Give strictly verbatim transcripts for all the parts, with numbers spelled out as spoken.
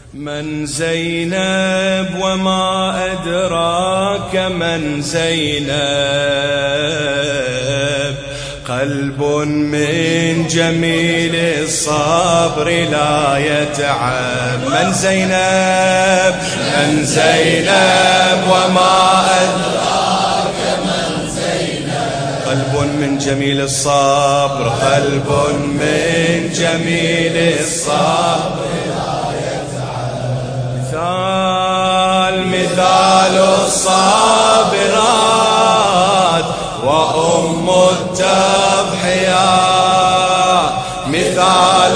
من زينب وما أدراك من زينب، قلب من جميل الصبر لا يتعب. من زينب من زينب وما أدراك من زينب، قلب من جميل الصبر، قلب من جميل الصبر مثال مثال الصابرات وأم التضحيات، مثال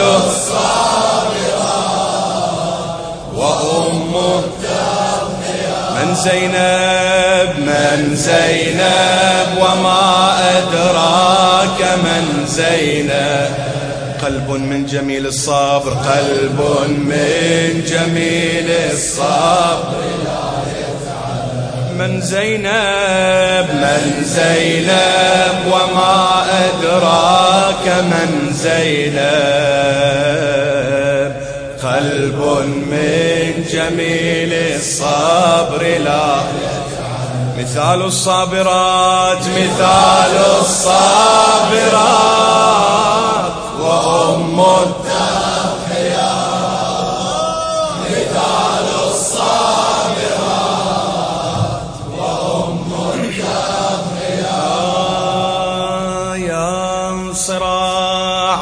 الصابرات وأم التضحيات. من زينب من زينب وما أدراك من زينب، قلب من جميل الصبر، قلب من جميل الصبر لا يتعب. من زينب من زينب وما أدراك من زينب، قلب من جميل الصبر لا يتعب. مثال الصابرات مثال الصابرات وأم التضحيات، مثال الصابرات وأم التضحيات. يا صراع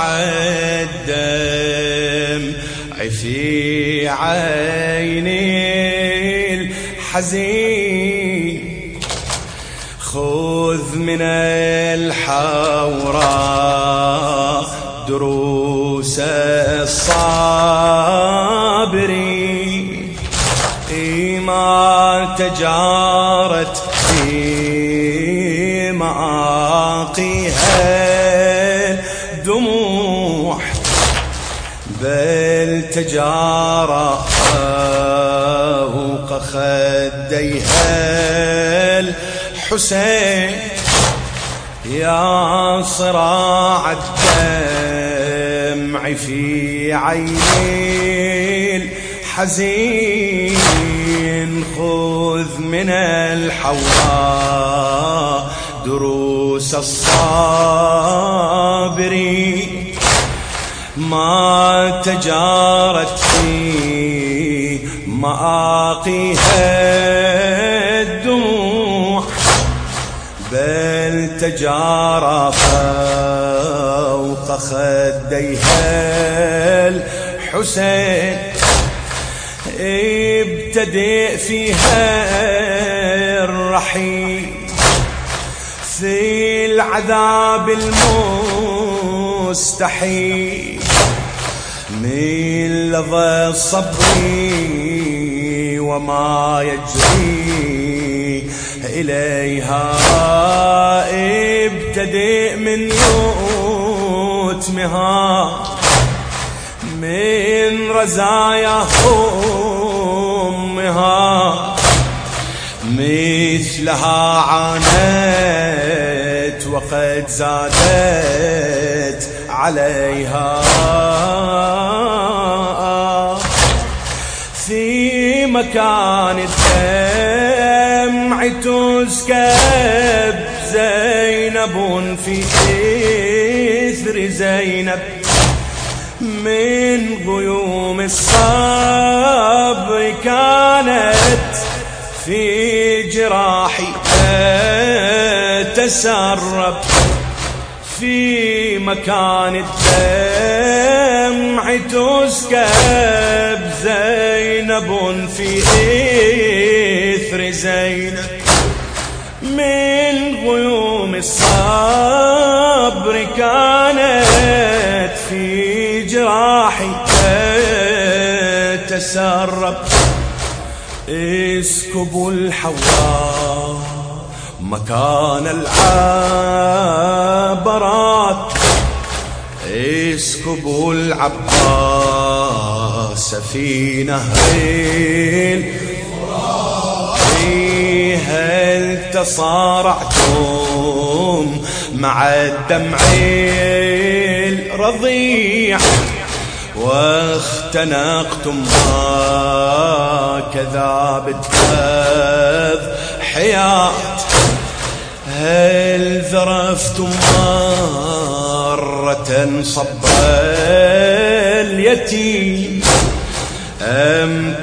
الدمع في عيني الحزين، خذ من الحوراء دروس الصابرين. ما تجارت في مآقيها الدموع، بل تجارى فوق خديها الحسين. يا صراع الدمع في عيني الحزين، خذ من الحوراء دروس الصابرين. ما تجارت في مآقيها الدموع، بل تجارى فوق خديها الحسين. ابتدئ فيها الرحيل في العذاب المستحيل، من لظى الصبر وما يجري إليها. ابتدئ من يتمها، من رزايا أمها، مثلها عانت وقد زادت عليها. في مكان الدمع تسكب زينب، في إثر زينب من غيوم الصبر كانت في جراحي تسرب. في مكان الدمع تسكب زينب، في إثر زينب من غيوم الصبر كانت في جراحي تسرب. اسكبوا الحواء مكان العبرات، اسكبوا العباس في نهر الفرات. هل تصارعتم مع الدمع الرضيع، واختنقتم هكذا بالتضحيات، هل ذرفتم مرة صب اليتيم، أم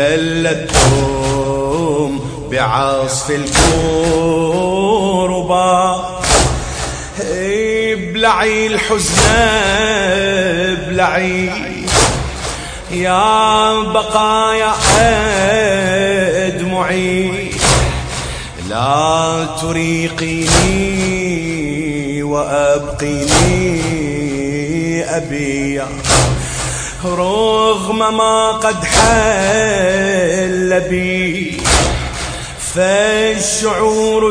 تجلدتم بعصف الكربات؟ ابلعي الحزن ابلعي يا بقايا أدمعي، لا تريقيني وأبقيني أبيا، رغم ما قد حل بي فالشعور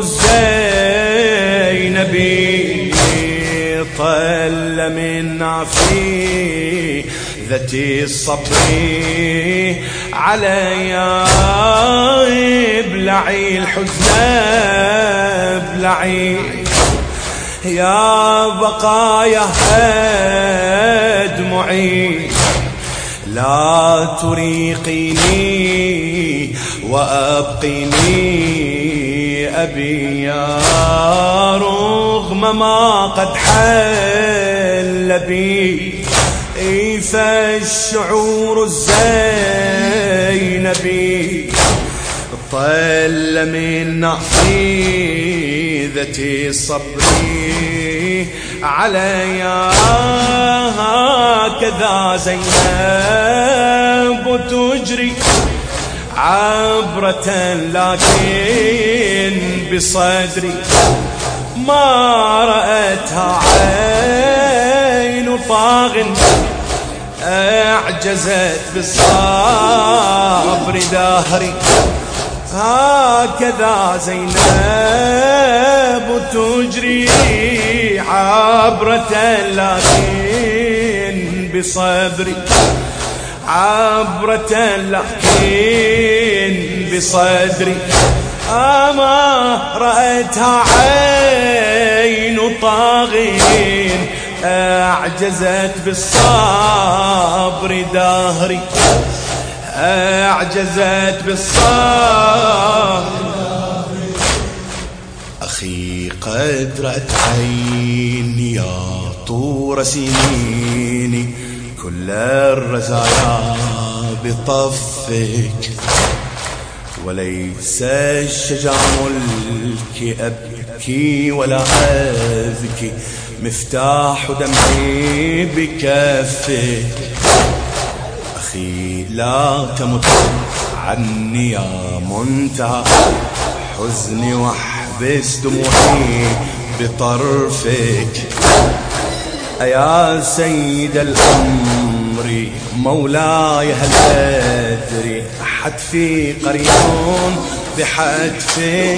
الزينبي، طل من عفي ذاتي الصبر عليا. ابلعي الحزن ابلعي يا بقايا أدمعي، لا تريقيني وأبقيني أبيا، رغم ما قد حل بي فالشعور الزينبي، طل من نافذة الصبر عليا. هكذا زينب تجري عبرة لكن بصدري ما رأتها عين طاغ، أعجزت بالصبر دهري. هكذا زينب تجري عبرة لكن بصبري، عبرة لكن بصدري، أما رأتها عين طاغين أعجزت بالصبر دهري، أعجزت بالصبر. أخي قد رأت عيني يا طور سنيني كل الرزايا بطفك، وليس الشجاع ملكي أبكي ولا أبكي، مفتاح دمعي بكفك. أخي لا تمت عني يا منتهى حزني، واحبس دموعي بطرفك. أيا سيد الأمر مولاي هل أدري حتفي قريون بحتفك؟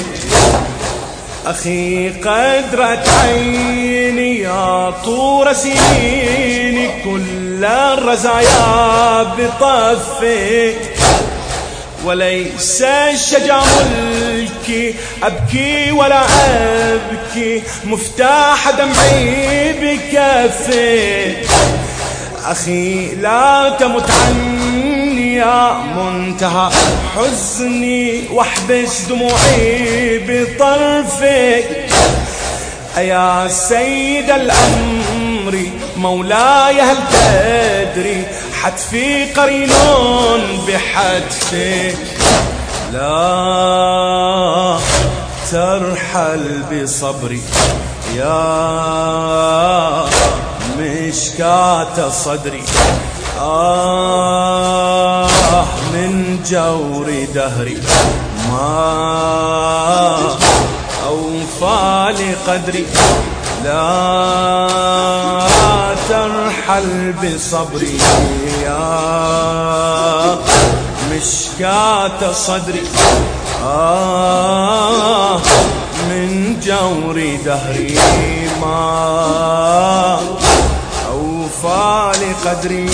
أخي قد رأت عيني يا طور سنيني كل الرزايا بطفك، وليس الشجا ملكي أبكي ولا أبكي، مفتاح دمعي بكفك. أخي لا تمت عني يا منتهى حزني، واحبس دموعي بطرفك. أيا سيد الأمر مولاي هل تدري حتفي قرين بحتفك؟ لا ترحل بصبري يا مشكاة صدري، آه من جور دهري ما أوفى لقدري. لا ترحل بصبري يا مشكاة صدري، آه من جور دهري ما أوفى لقدري.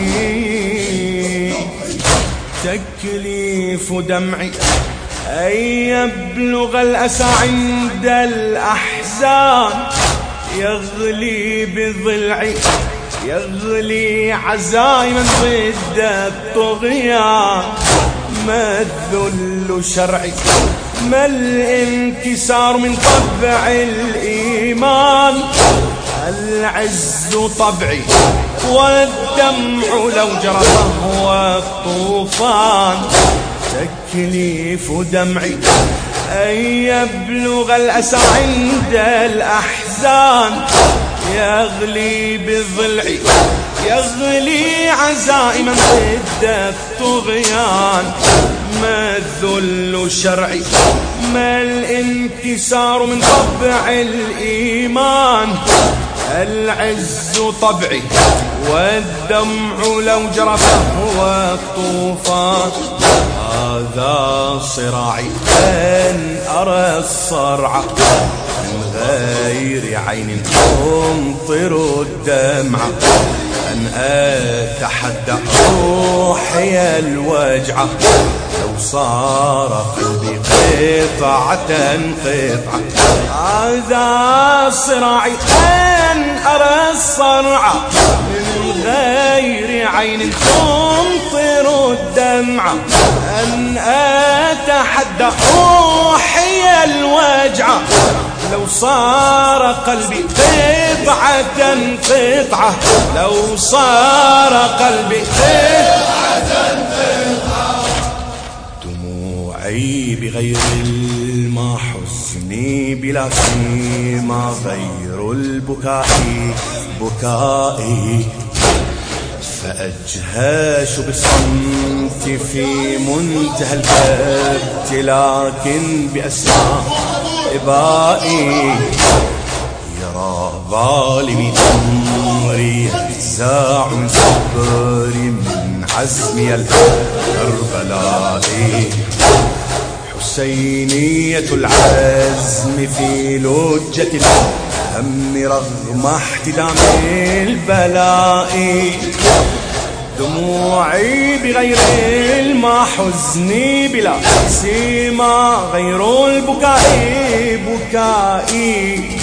تكليف دمعي أن يبلغ الأسى عند الأحزان، يغلي بضلعي يغلي عزايما ضد الطغيان. ما الذل شرعي ما الانكسار من طبع الإيمان. العز طبعي والدمع لو جرى فهو الطوفان. تكليف دمعي أن يبلغ الأسى عند الأحزان. يغلي بضلعي يغلي عزائما ضد الطغيان. ما الذل شرعي ما الانكسار من طبع الإيمان. العز طبعي والدمع لو جرى فهو الطوفان. هذا صراعي أن أرى الصرع من غير عين تمطر الدمع. أن أتحدى روحي الوجعة لو صار قلبي قطعة قطعة. هذا صراعي أن أرى الصرع من غير عين تمطر الدمع. أن أتحدى روحي الوجعة لو صار قلبي قطعة قطعة. لو صار قلبي قطعة قطعة. دموعي بغير الماء حزني بلا سيما غير البكاء بكائي. فأجهش بالصمت في منتهى الكبت لكن بأسماء إبائي. يرى ظالمي أمري يجزع من صبري من عزمي الكربلائي. حسينية العزم في لجة الهم رغم احتدام البلاء. دموعي بغير الماء حزني بلا سيما غير البكاء بكائي.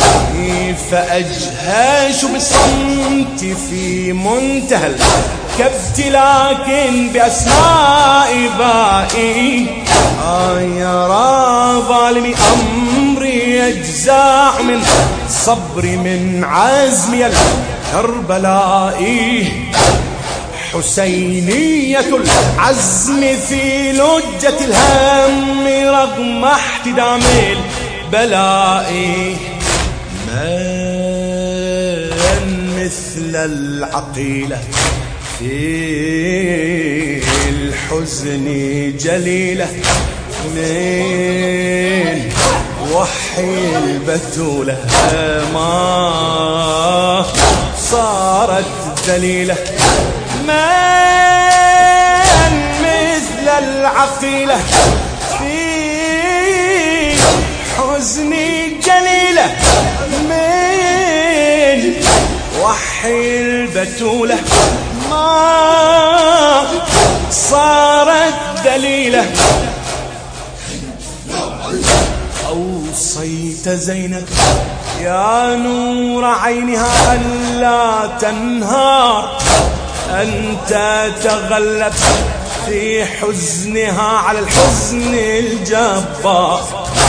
فأجهش بالصمت في منتهى الكبت لكن بأسماء بائي. آه يرى ظالمي أمري يجزع من صبري من عزمي الكربلائي. حسينية العزم في لجة الهم رغم احتدام البلاء. من مثل العقيلة في الحزن جليلة. من وحي البتولة ما صارت ذليلة. من مثل العقيلة في حزني جليلة. من وحي البتولة ما صارت دليلة. أوصيت زينب يا نور عينها ألا تنهار. أنت تغلب في حزنها على الحزن الجبار.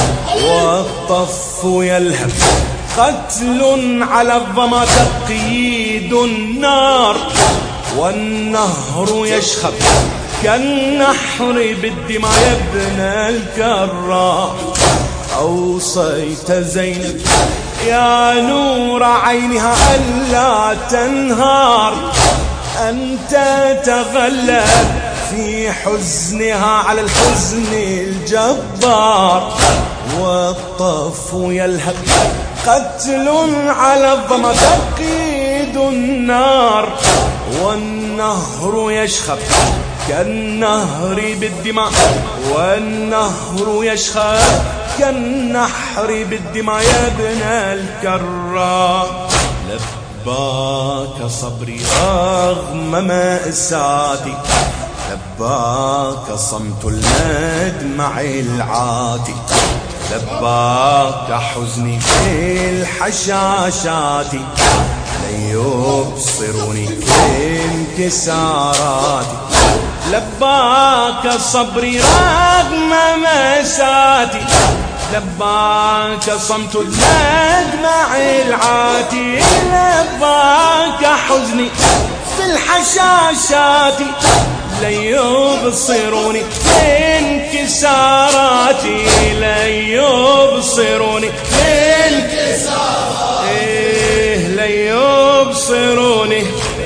والطف يلهب قتل على الظما تقييد النار. والنهر يشخب كالنحر بالدماء يا ابن الكرار. أوصيت زينب يا نور عينها ألا تنهار. أنت تغلب في حزنها على الحزن الجبار. والطف يلهب قتل على الظما تقيد النار. والنهر يشخب كالنهر بالدماء. والنهر يشخب كالنحر بالدماء يا ابن الكرار. لباك صبري رغم مأساتي. لباك صمت المدمع العاتي. لباك حزني في الحشاشات. يبصروني في انكساراتي. لباك صبري رغم مساتي، لباك صمت المدمع العاتي، لباك حزني في الحشاشات، ليبصروني في انكساراتي، ليبصروني في انكساراتي، إيه ليبصروني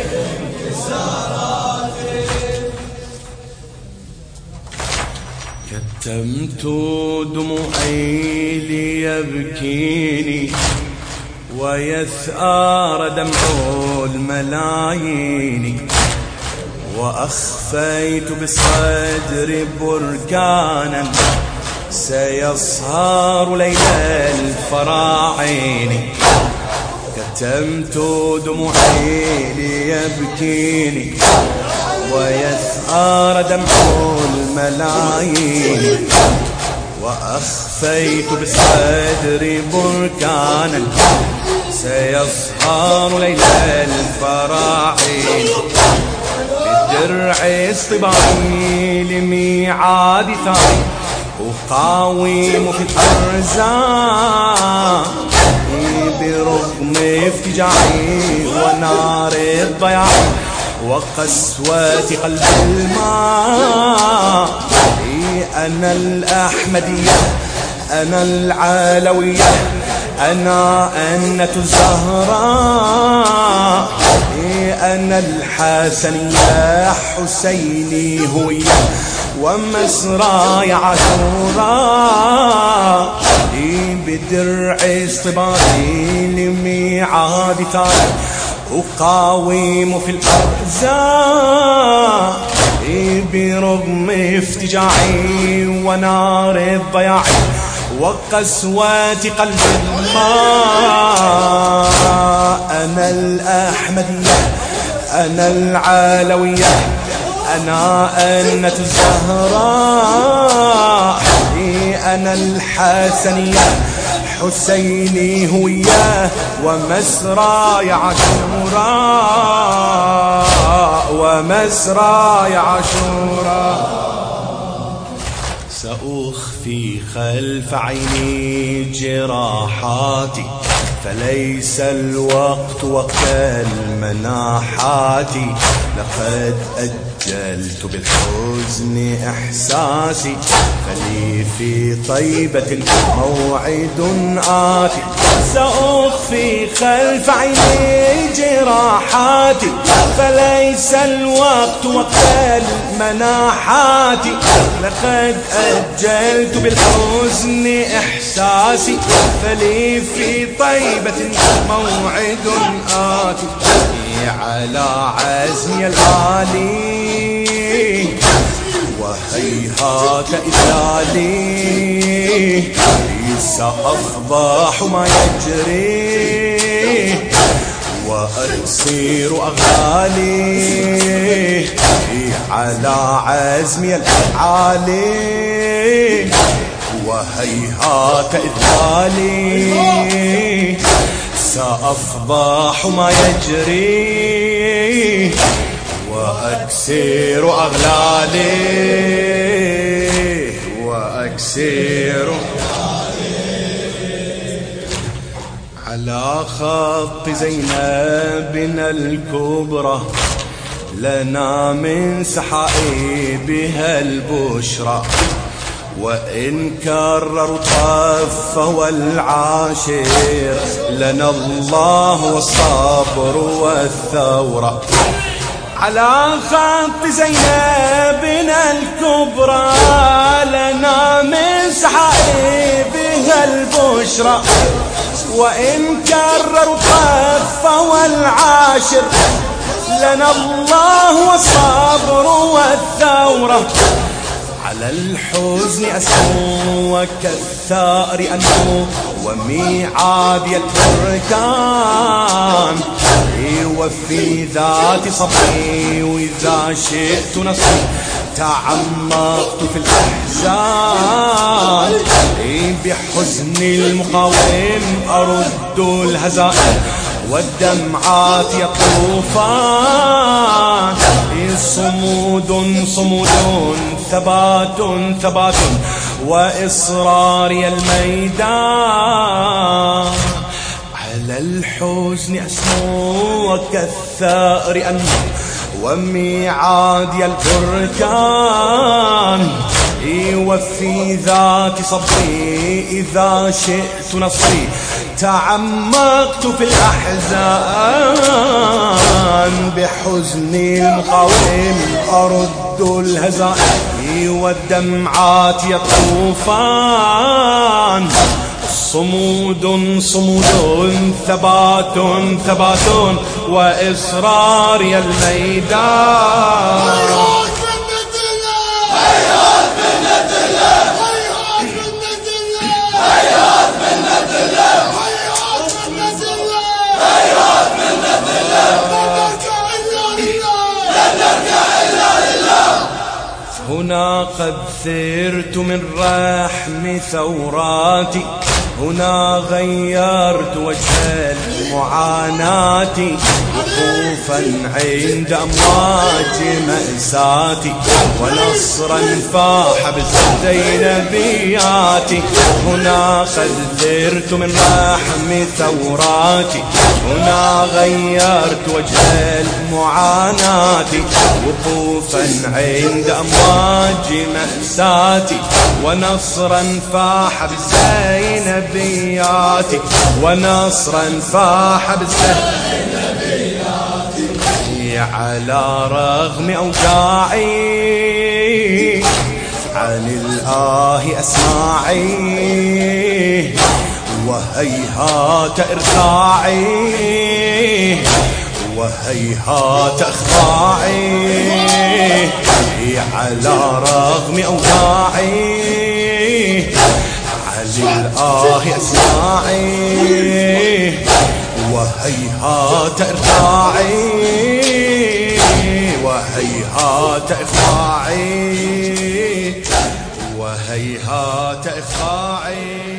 كتمت دموعي ليبكيني ويثار دمع الملايين، وأخفيت بالصدر بركانا سيصهر ليل الفراعين. كتمت دموعي ليبكيني ويثار دمع الملايين، وأخفيت بالصدر بركانا سيصهر ليل الفراعين. بدرع اصطباعي لميعاد ثاني أقاوم في الأرزاق، برغم افتجاعي ونار الضياع وقسوة قلب الماء. أنا الأحمدية، أنا العلوية، أنا أنة الزهراء، أنا الحسنية حسيني هوية ومسراي عاشوراء. بدرع اصطباعي لميعاد ثاني أقاوم في الأرزاق، برغم افتجاعي ونار الضياع وقسوة قلب الماء. أنا الأحمدية، أنا العلوية، أنا أنة الزهراء، أنا الحسنية حسيني هوية ومسراي عاشوراء، ومسراي عاشوراء. سأخفي خلف عيني جراحاتي، فليس الوقت وقت المناحات. لقد أجلت بالحزن إحساسي، فلي في طيبة موعد آتي. سأخفي خلف عيني جراحاتي، فليس الوقت وقت المناحات. لقد أجلت بالحزن إحساسي، فلي في طيبة موعد آتي. على عزمي العالي وهيهات إذلالي، سأفضح ما يجري وأكسر أغالي. على عزمي العالي وهيهات إذلالي، سأفضح ما يجري وأكسر أغلالي، وأكسر على خط زينبنا الكبرى لنا من سحائبها البشرى. وإن كرروا الطف والعاشر لنا الله والصبر والثورة. على خط زينبنا الكبرى لنا من سحائبها البشرى. وإن كرروا الطف والعاشر لنا الله والصبر والثورة. على الحزن أسمو وكالثار أنمو وميعادي البركان. وفي ذات صبري وإذا شئت نصري تعمقت في الأحزان. بحزن المقاوم أرد الهزائم والدمعات يطوفان صمود صمود ثبات ثبات وإصرار يا الميدان على الحزن أسمو كالثأر أنمو وميعاد يا البركان وفي ذات صبري إذا شئت نصري تعمقت في الأحزان بحزني المقاوم أرد الهزائم والدمعات يطوفان صمود صمود ثبات ثبات وإصرار يا الميدان هنا قد ثرت من رحم ثوراتي هنا غيرت وجه المعاناة وقوفا عند أمواج مأساتي ونصرا فاح بالزينبيات هنا قد ثرت من رحم ثوراتي هنا غيرت وجه المعاناة وقوفا عند أمواج مأساتي ونصرا فاح بالزينبيات ونصرا فاح بالزينبيات على رغم أوجاعي عن الآه أسماعي وهيهات إرتاعي وهيهات أخضاعي على رغم أوجاعي عن الآه أسماعي وهيهات إرتاعي وهيهات إخضاعي وهيهات إخضاعي